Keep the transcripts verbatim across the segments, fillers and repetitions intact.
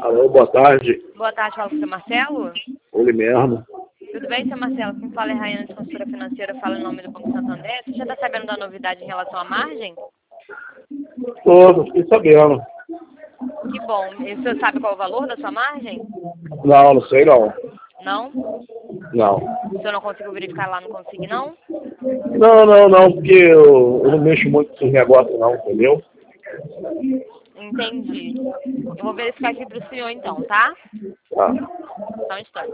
Alô, boa tarde. Boa tarde, fala com o seu Marcelo. Ele mesmo. Tudo bem, seu Marcelo? Quem fala é Rayane de Consultora Financeira, fala em nome do Banco Santander. Você já está sabendo da novidade em relação à margem? Todo, fiquei sabendo. Que bom. E o senhor sabe qual é o valor da sua margem? Não, não sei não. Não? Não. O senhor não conseguiu verificar lá no Consig, não? Não, não, não, porque eu, eu não mexo muito com esses negócios não, entendeu? Entendi. Eu vou verificar aqui para o senhor então, tá? Tá. Só um instante.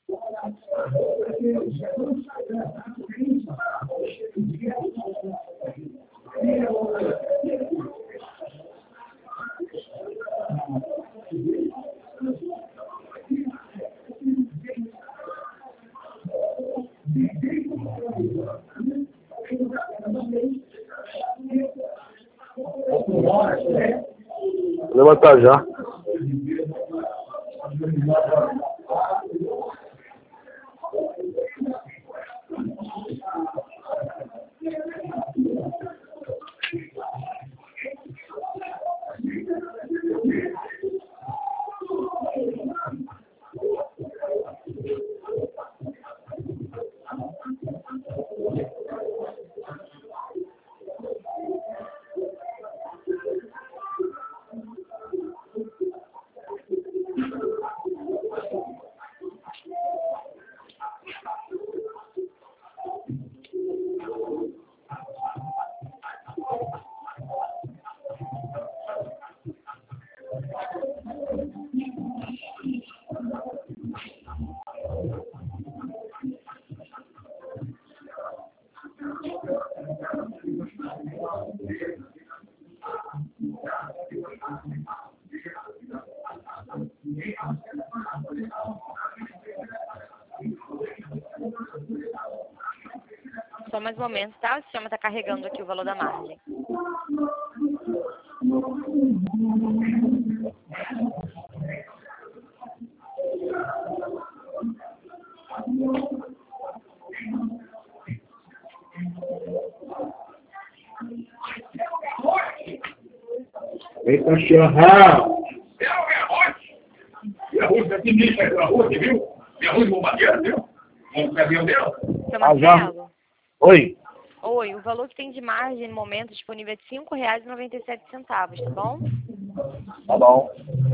Vou levantar já. Só mais um momento, tá? O sistema está carregando aqui o valor da margem. Vem cachorrão. É arroz. E arroz daqui nem sai do arroz, viu? E arroz bombadeiro, viu? Um caminhão dela. Seu Marcelo? Oi. Oi, o valor que tem de margem no momento disponível é de cinco reais e noventa e sete centavos, tá bom? Tá bom.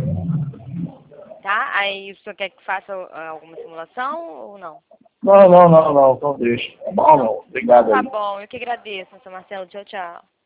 Tá? Aí o senhor quer que faça uh, alguma simulação ou não? Não, não, não, não, então deixa. Tá bom, não. Obrigado Tá aí. bom, eu que agradeço, seu Marcelo. Tchau, tchau.